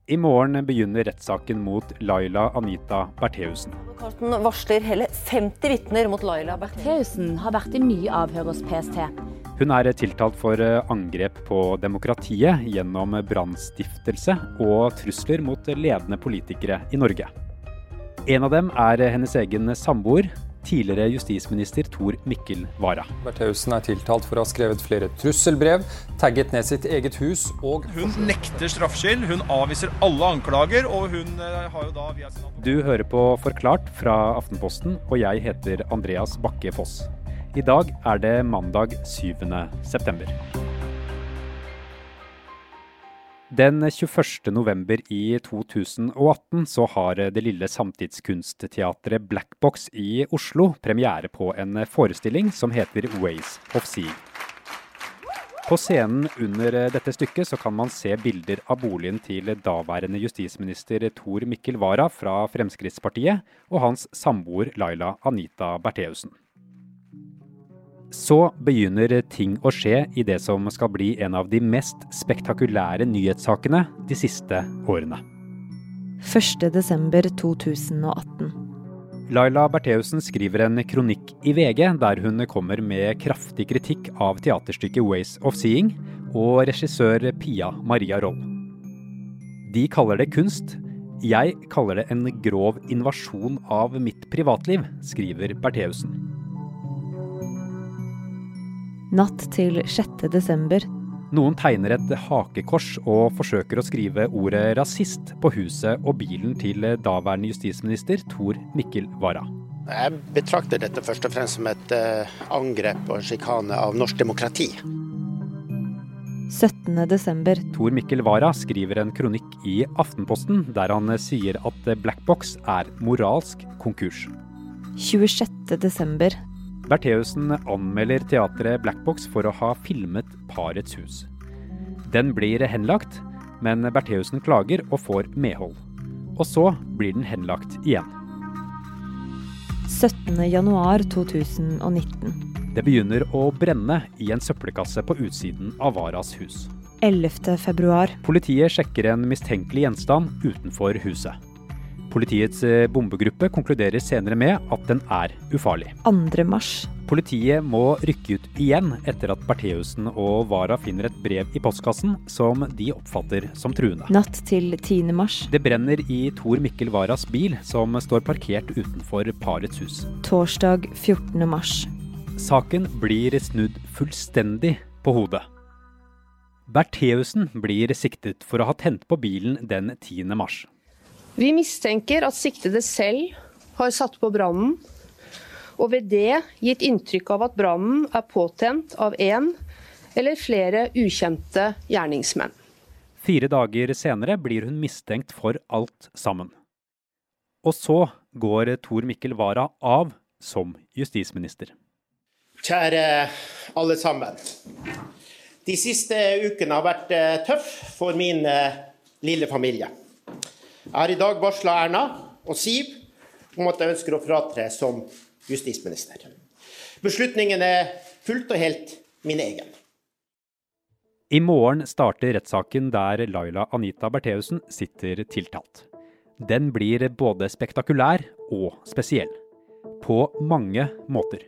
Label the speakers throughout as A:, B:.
A: I morgen begynner rettssaken mot Laila Anita Bertheussen.
B: Advokaten varsler hele 50 vitner mot Laila
C: Bertheussen har vært i mye avhør hos PST.
A: Hun er tiltalt for angrep på demokratiet gjennom brannstiftelse og trusler mot ledende politikere i Norge. En av dem er hennes egen samboer, tidligere justisminister Tor Mikkel Wara.
D: Bertheussen er tiltalt for å ha skrevet flere trusselbrev, tagget ned sitt eget hus og...
E: Hun nekter straffskyld, hun avviser alle anklager, og hun har jo da...
A: Du hører på Forklart fra Aftenposten, og jeg heter Andreas Bakke Foss. I dag er det mandag 7. september. Den 21. november i 2018 så har det lille samtidskunstteatret Black Box i Oslo premiere på en forestilling som heter Ways of Seeing. På scenen under dette stykket så kan man se bilder av boligen til daværende justisminister Tor Mikkel Wara fra Fremskrittspartiet og hans samboer Laila Anita Bertheussen. Så begynner ting å skje i det som skal bli en av de mest spektakulære nyhetssakene de siste årene.
F: 1. desember 2018.
A: Laila Bertheussen skriver en kronikk i VG der hun kommer med kraftig kritikk av teaterstykket Ways of Seeing og regissør Pia Maria Roll. De kaller det kunst. Jeg kaller det en grov invasjon av mitt privatliv, skriver Bertheussen.
F: Natt til 6. desember.
A: Noen tegner et hakekors og forsøker å skrive ordet rasist på huset og bilen til daværende justisminister Tor Mikkel Wara.
G: Jeg betrakter dette først og fremst som et angrep og sjikane av norsk demokrati.
F: 17. desember.
A: Tor Mikkel Wara skriver en kronikk i Aftenposten der han sier at Black Box er moralsk konkurs.
F: 26. desember.
A: Bertheussen anmelder teatret Black Box for å ha filmet parets hus. Den blir henlagt, men Bertheussen klager og får medhold. Og så blir den henlagt igjen.
F: 17. januar 2019.
A: Det begynner å brenne i en søppelkasse på utsiden av Waras hus.
F: 11. februar.
A: Politiet sjekker en mistenkelig gjenstand utenfor huset. Politiets bombegruppe konkluderer senere med at den er ufarlig.
F: 2. mars.
A: Politiet må rykke ut igjen etter at Bertheussen og Wara finner et brev i postkassen som de oppfatter som truende.
F: Natt til 10. mars.
A: Det brenner i Tor Mikkel Waras bil som står parkert utenfor parets hus.
F: Torsdag 14. mars.
A: Saken blir snudd fullstendig på hodet. Bertheussen blir siktet for å ha tent på bilen den 10. mars.
H: Vi mistenker at siktede selv har satt på brannen, og ved det gitt inntrykk av at brannen er påtent av en eller flere ukjente gjerningsmenn.
A: 4 dager senere blir hun mistenkt for alt sammen. Og så går Tor Mikkel Wara av som justisminister.
G: Kjære alle sammen. De siste ukene har vært tøff for min lille familie. Jeg har i dag varslet Erna og Siv om at jeg ønsker å fratre som justisminister. Beslutningen er fullt og helt min egen.
A: I morgen starter rettssaken der Laila Anita Bertheussen sitter tiltalt. Den blir både spektakulær og spesiell. På mange måter.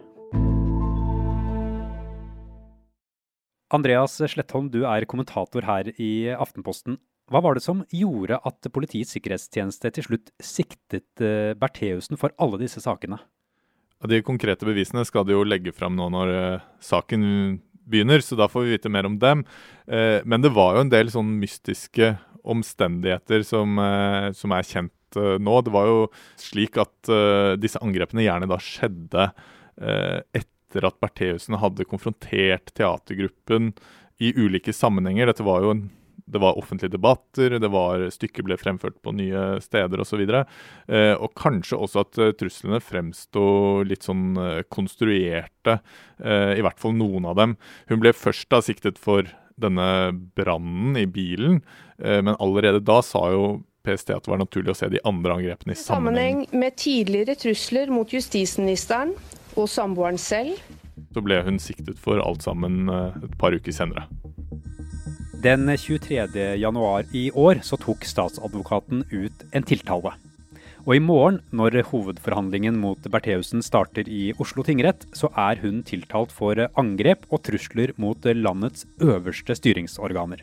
A: Andreas Slettholm, du er kommentator her i Aftenposten. Hva var det som gjorde at Politiets sikkerhetstjeneste til slutt siktet Bertheussen for alle disse sakene?
I: De konkrete bevisene skal de jo legge fram nå når saken begynner, så da får vi vite mer om dem. Men det var jo en del sånn mystiske omstendigheter som er kjent nå. Det var jo slik at disse angrepene gjerne da skjedde etter at Bertheussen hadde konfrontert teatergruppen i ulike sammenhenger. Det var offentlige debatter, stykket ble fremført på nye steder og så videre. Og kanskje også at truslene fremstod litt sånn konstruerte, i hvert fall noen av dem. Hun ble først da siktet for denne brannen i bilen, men allerede da sa jo PST at det var naturlig å se de andre angrepene i sammenheng.
H: Med tidligere trusler mot justisministeren og samboeren selv.
I: Så ble hun siktet for alt sammen et par uker senere.
A: Den 23. januar i år så tok statsadvokaten ut en tiltale. Og i morgen, når hovedforhandlingen mot Bertheussen starter i Oslo tingrett, så er hun tiltalt for angrep og trusler mot landets øverste styringsorganer.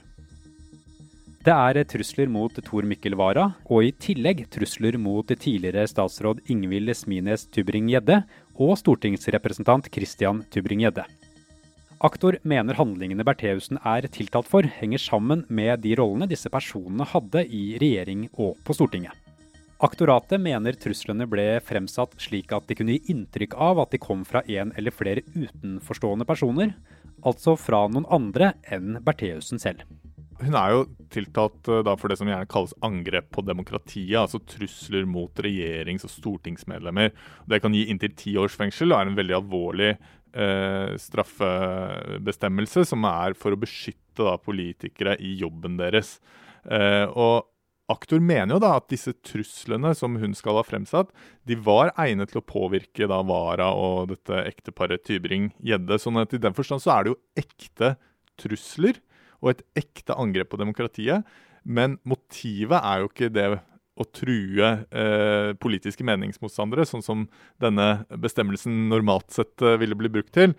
A: Det er trusler mot Tor Mikkel Wara, og i tillegg trusler mot tidligere statsråd Ingvild Smines Tybring-Gjedde og stortingsrepresentant Christian Tybring-Gjedde. Aktor mener handlingene Bertheussen er tiltalt for henger sammen med de rollene disse personene hadde i regjering og på Stortinget. Aktoratet mener truslene ble fremsatt slik at de kunne gi inntrykk av at de kom fra en eller flere utenforstående personer, altså fra noen andre enn Bertheussen selv.
I: Hun er jo tiltalt da for det som gjerne kalles angrep på demokratiet, altså trusler mot regjerings- og stortingsmedlemmer. Det kan gi inntil 10 års fengsel og er en veldig alvorlig straffebestemmelse som er for å beskytte da politikere i jobben deres. Og aktor mener jo da at disse truslene som hun skal ha fremsatt, de var egnet til å påvirke da Wara og dette ekteparet Tybring-Gjedde. Sånn at i den forstand så er det jo ekte trusler og et ekte angrep på demokratiet, men motivet er jo ikke det å true politiske meningsmotstandere, sånn som denne bestemmelsen normalt sett ville bli brukt til.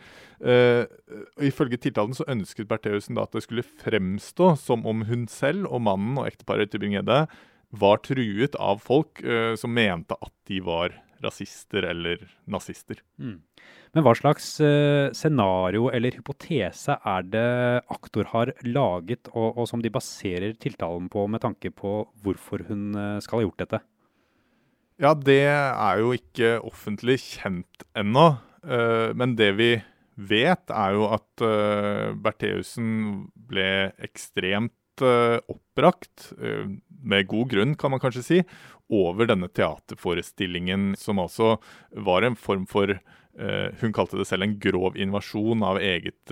I: Ifølge tiltalen så ønsket Bertheussen da at det skulle fremstå som om hun selv og mannen og ekteparet Tybring-Gjedde var truet av folk som mente at de var rasister eller nazister.
A: Men hva slags scenario eller hypotese er det aktor har laget, og som de baserer tiltalen på med tanke på hvorfor hun skal ha gjort dette?
I: Ja, det er jo ikke offentlig kjent ennå, men det vi vet er jo at Bertheussen ble ekstremt oppbrakt, med god grunn kan man kanskje si, over denne teaterforestillingen som altså var en form for, hun kalte det selv en grov invasjon av eget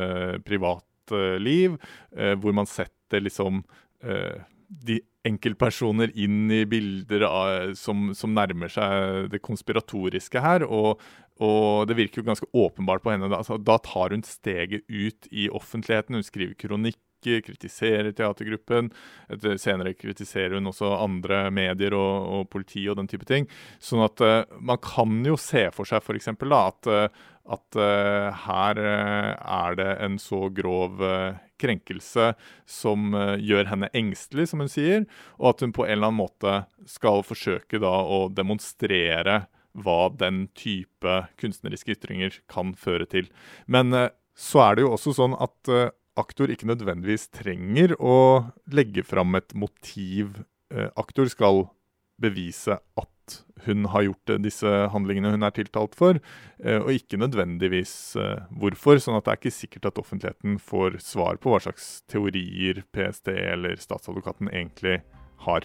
I: privatliv, hvor man setter liksom de enkeltpersoner inn i bilder som nærmer seg det konspiratoriske her, og det virker jo ganske åpenbart på henne. Altså, da tar hun steget ut i offentligheten, hun skriver kronikk, kritiserer teatergruppen, senere kritiserer hun også andre medier og politi og den type ting. Sånn at man kan jo se for seg for eksempel da, at her er det en så grov krenkelse som gjør henne engstelig, som hun sier, og at hun på en eller annen måte skal forsøke da å demonstrere hva den type kunstneriske ytringer kan føre til. Men så er det jo også sånn at aktor ikke nødvendigvis trenger å legge fram et motiv. Aktor skal bevise at hun har gjort disse handlingene hun er tiltalt for, og ikke nødvendigvis hvorfor, sånn at det er ikke sikkert at offentligheten får svar på hva slags teorier PST eller statsadvokaten egentlig har.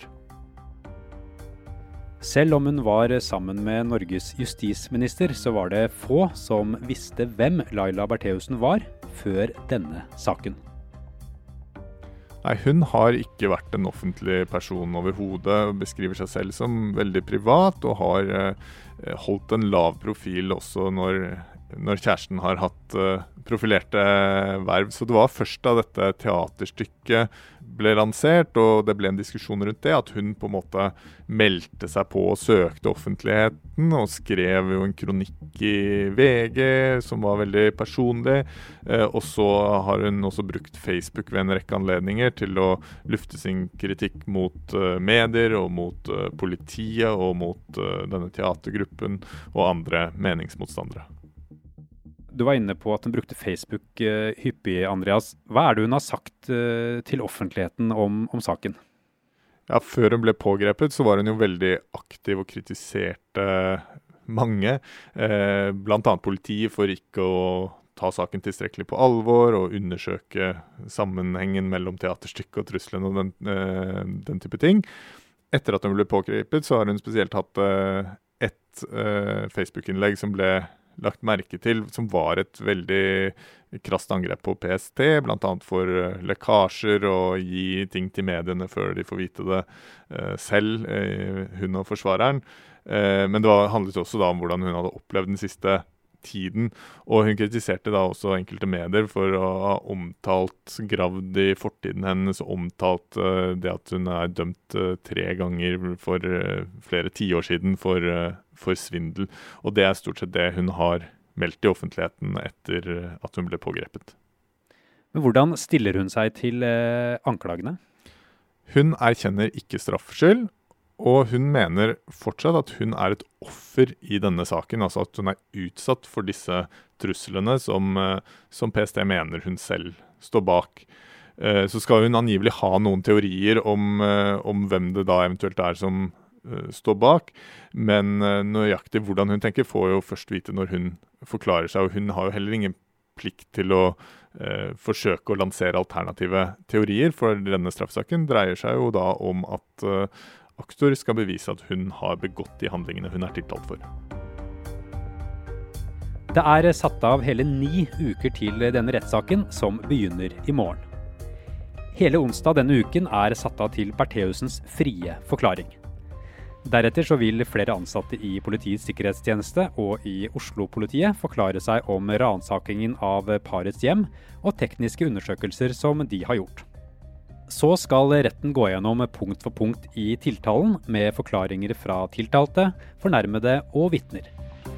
A: Selv om hun var sammen med Norges justisminister, så var det få som visste hvem Laila Bertheussen var før denne saken.
I: Nei, hun har ikke vært en offentlig person overhodet, beskriver seg selv som veldig privat, og har holdt en lav profil også når kjæresten har hatt profilerte verv. Så det var først da dette teaterstykket ble lansert, og det ble en diskusjon rundt det, at hun på en måte meldte seg på og søkte offentligheten, og skrev jo en kronikk i VG som var veldig personlig. Og så har hun også brukt Facebook ved en rekke anledninger til å lufte sin kritikk mot medier, og mot politiet, og mot denne teatergruppen og andre meningsmotstandere.
A: Du var inne på at hun brukte Facebook hyppig, Andreas. Hva er det hun har sagt til offentligheten om saken?
I: Ja, før hun ble pågrepet så var hun jo veldig aktiv og kritiserte mange, blant annet politiet for ikke å ta saken tilstrekkelig på alvor og undersøke sammenhengen mellom teaterstykket og trusselen og den type ting. Etter at hun ble pågrepet så har hun spesielt hatt et Facebook-innlegg som ble lagt merke til, som var et veldig krasst angrep på PST, blant annet for lekkasjer og gi ting til mediene før de får vite det selv, hun og forsvareren. Men det handlet også da om hvordan hun hadde opplevd den siste tiden, og hun kritiserte da også enkelte medier for å ha gravd i fortiden hennes, omtalt det at hun dømt 3 ganger for flere tiår siden for svindel, og det stort sett det hun har meldt i offentligheten etter at hun ble pågrepet.
A: Men hvordan stiller hun seg til anklagene?
I: Hun erkjenner ikke straffskyld, og hun mener fortsatt at hun et offer i denne saken, altså at hun utsatt for disse truslene som PST mener hun selv står bak. Så skal hun angivelig ha noen teorier om hvem det da eventuelt som står bak, men nøyaktig hvordan hun tenker får jo først vite når hun forklarer seg, og hun har jo heller ingen plikt til å forsøke å lansere alternative teorier, for denne straffsaken dreier seg jo da om at aktor skal bevise at hun har begått de handlingene hun tiltalt for.
A: Det satt av hele 9 uker til denne rettssaken, som begynner i morgen. Hele onsdag denne uken satt av til Bertheussens frie forklaring. Deretter så vil flere ansatte i Politiets sikkerhetstjeneste og i Oslo-politiet forklare seg om ransakingen av parets hjem og tekniske undersøkelser som de har gjort. Så skal retten gå gjennom punkt for punkt i tiltalen med forklaringer fra tiltalte, fornærmede og vitner.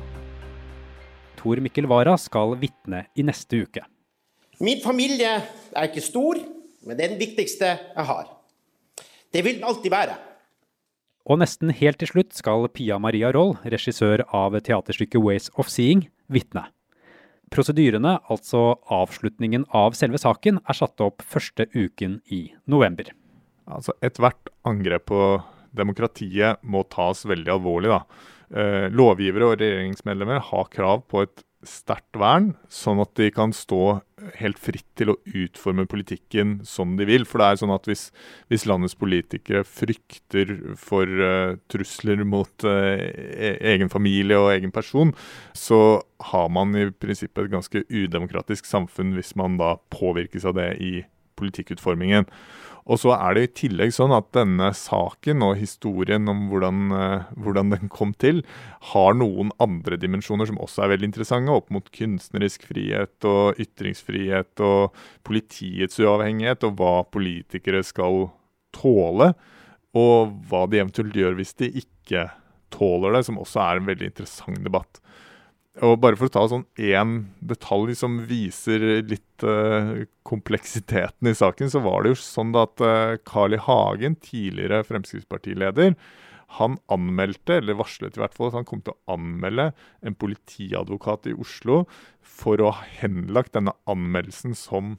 A: Tor Mikkel Wara skal vitne i neste uke.
G: Min familie ikke stor, men det den viktigste jeg har. Det vil den alltid være.
A: Og nesten helt til slutt skal Pia Maria Roll, regissør av teaterstykket Ways of Seeing, vitne. Prosedyrene, altså avslutningen av selve saken, satt opp første uken i november.
I: Altså, ethvert angrep på demokratiet må tas veldig alvorlig, da. Lovgivere og regjeringsmedlemmer har krav på et sterkt vern, sånn at de kan stå helt fritt til å utforme politikken som de vil. For det sånn at hvis landets politikere frykter for trusler mot egen familie og egen person, så har man i prinsippet et ganske udemokratisk samfunn hvis man da påvirkes av det i politikkutformingen. Og så det i tillegg sånn at denne saken og historien om hvordan den kom til, har noen andre dimensjoner som også veldig interessante, opp mot kunstnerisk frihet og ytringsfrihet og politiets uavhengighet, og hva politikere skal tåle, og hva de eventuelt gjør hvis de ikke tåler det, som også en veldig interessant debatt. Og bare for å ta sånn en detalj som viser litt kompleksiteten i saken, så var det jo sånn at Carl I. Hagen, tidligere Fremskrittspartileder, han anmeldte, eller varslet i hvert fall, at han kom til å anmelde en politiadvokat i Oslo for å ha henlagt denne anmeldelsen som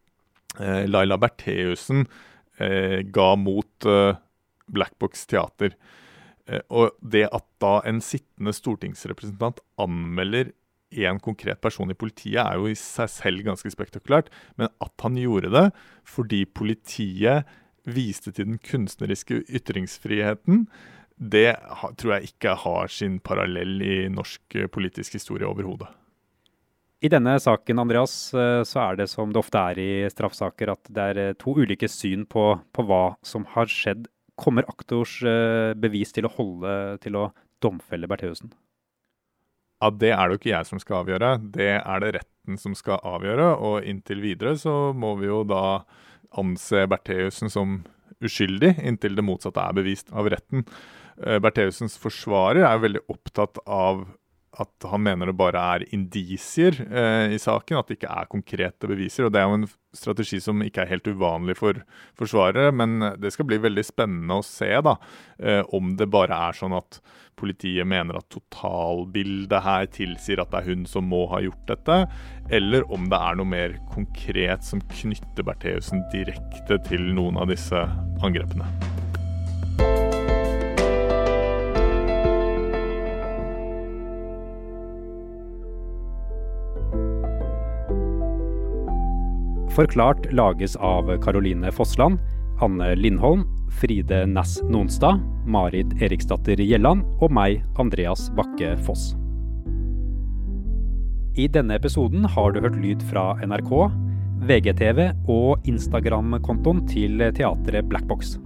I: Laila Bertheussen ga mot Black Box Teater. Og det at da en sittende stortingsrepresentant anmelder en konkret person i politiet jo i seg selv ganske spektakulært, men at han gjorde det fordi politiet viste til den kunstneriske ytringsfriheten, det tror jeg ikke har sin parallell i norsk politisk historie overhodet.
A: I denne saken, Andreas, så det som det ofte i straffsaker, at det 2 ulike syn på hva som har skjedd. Kommer aktors bevis til å domfelle Bertheussen?
I: Ja, det det jo ikke jeg som skal avgjøre. Det det retten som skal avgjøre, og inntil videre så må vi jo da anse Bertheussen som uskyldig, inntil det motsatte bevist av retten. Bertheussens forsvarer veldig opptatt av at han mener det bare indisier i saken, at det ikke konkrete beviser, og det jo en strategi som ikke helt uvanlig for forsvarere, men det skal bli veldig spennende å se da, om det bare sånn at politiet mener at totalbildet her tilsier at det hun som må ha gjort dette, eller om det noe mer konkret som knytter Bertheussen direkte til noen av disse angrepene.
A: Forklart lages av Caroline Fossland, Anne Lindholm, Fride Næss Nonstad, Marit Eriksdatter Gjelland og meg, Andreas Bakke Foss. I denne episoden har du hørt lyd fra NRK, VGTV og Instagram-kontoen til teatret Black Box.